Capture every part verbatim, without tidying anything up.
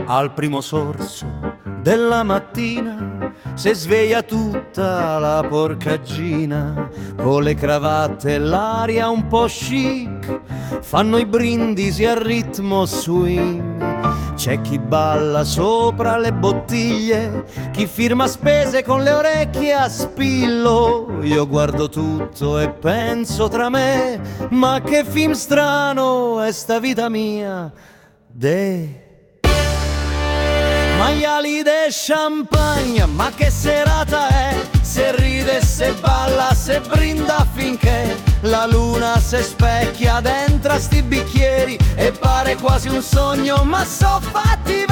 al primo sorso della mattina si sveglia tutta la porcaggina, con le cravatte e l'aria un po' chic, fanno i brindisi a ritmo swing. C'è chi balla sopra le bottiglie, chi firma spese con le orecchie a spillo. Io guardo tutto e penso tra me, ma che film strano è sta vita mia. De maiali de champagne, ma che serata è, se ride, se balla, se brinda finché la luna se specchia dentro a sti bicchieri e pare quasi un sogno, ma so fatti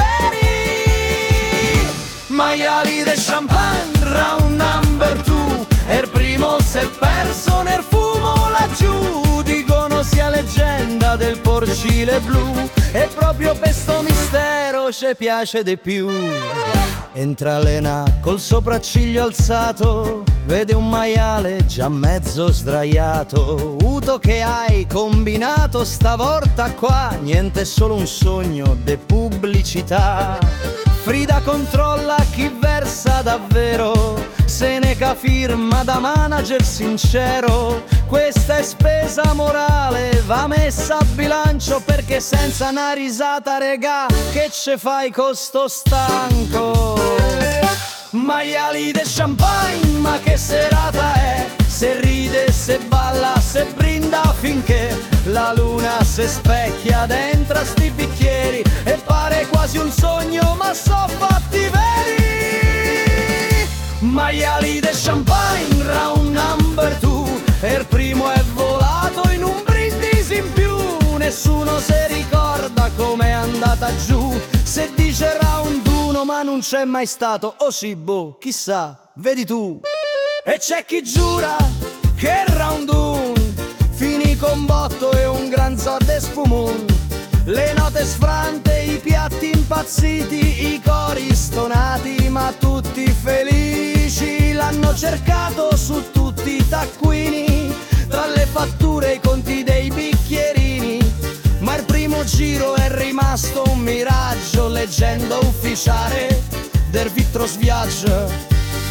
veri. Maiali de champagne, round number two, e il primo si è perso nel fumo laggiù. Dicono sia leggenda del porcile blu, e proprio per sto mistero ci piace di più. Entra Lena col sopracciglio alzato, vede un maiale già mezzo sdraiato. Uto, che hai combinato stavolta qua? Niente, solo un sogno de pubblicità. Frida controlla chi versa davvero, Seneca firma da manager sincero. Questa è spesa morale, va messa a bilancio, perché senza una risata, regà, che ce fai con sto stanco? Maiali de champagne, ma che serata è, se ride, se balla, se brinda finché la luna se specchia dentro a sti bicchieri e pare quasi un sogno, ma so fatti veri. Maiali de champagne, round number two, e il primo è volato in un brindisi in più. Nessuno si ricorda com'è andata giù, se dice round uno ma non c'è mai stato. Oh sì, boh, chissà, vedi tu. E c'è chi giura che round uno finì con botto e un gran zorde spumon. Le note sfrante, i piatti impazziti, i cori stonati, ma tutti felici. L'hanno cercato su tutti i taccuini, tra le fatture e i conti dei bicchierini. Ma il primo giro è rimasto un miraggio, leggenda ufficiale del Vitros Viaggio.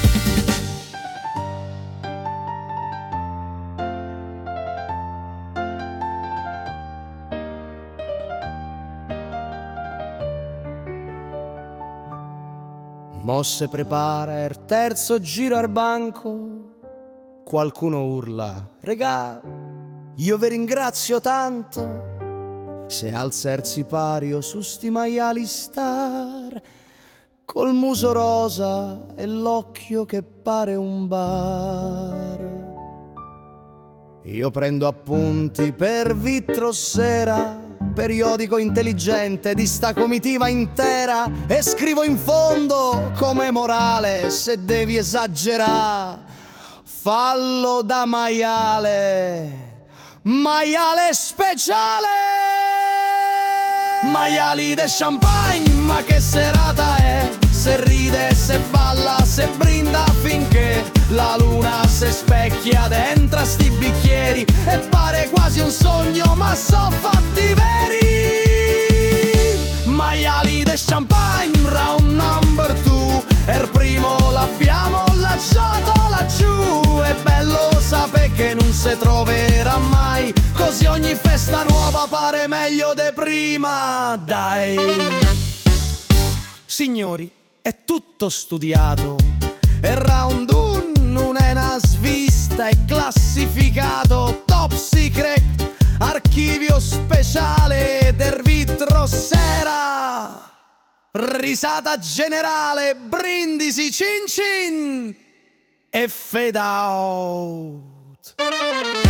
Mosse prepara il terzo giro al banco, qualcuno urla: regà, io vi ringrazio tanto. Se alza il sipario su sti maiali star, col muso rosa e l'occhio che pare un bar. Io prendo appunti per Vitrossera, periodico intelligente di sta comitiva intera, e scrivo in fondo come morale: se devi esagerare, fallo da maiale, maiale speciale. Maiali de champagne, ma che serata è, se ride, se balla, se brinda finché la luna se specchia dentro a sti bicchieri e pare quasi un sogno, ma so fatti veri. Maiali de champagne, round number two, e il primo l'abbiamo lasciato laggiù. È bello sapere che non si troverà mai, così ogni festa nuova pare meglio de prima. Dai signori, è tutto studiato, e round uno non è una svista, è classificato top secret, archivio speciale del Vitrossera. Risata generale, brindisi, cin cin e fade out.